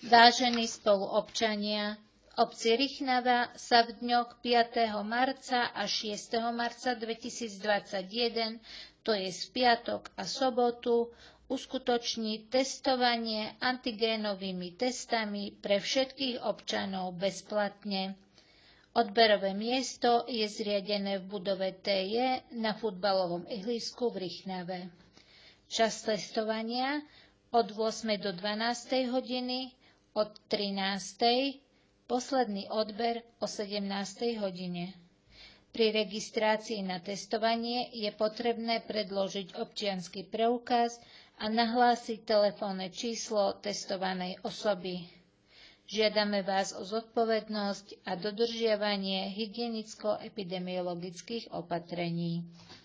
Vážení spoluobčania, v obci Rychnava sa v dňoch 5. marca a 6. marca 2021, to je v piatok a sobotu, uskutoční testovanie antigénovými testami pre všetkých občanov bezplatne. Odberové miesto je zriadené v budove TJ na futbalovom ihrisku v Rychnave. Čas testovania od 8. do 12. hodiny, od 13. posledný odber o 17. hodine. Pri registrácii na testovanie je potrebné predložiť občiansky preukaz a nahlásiť telefónne číslo testovanej osoby. Žiadame vás o zodpovednosť a dodržiavanie hygienicko-epidemiologických opatrení.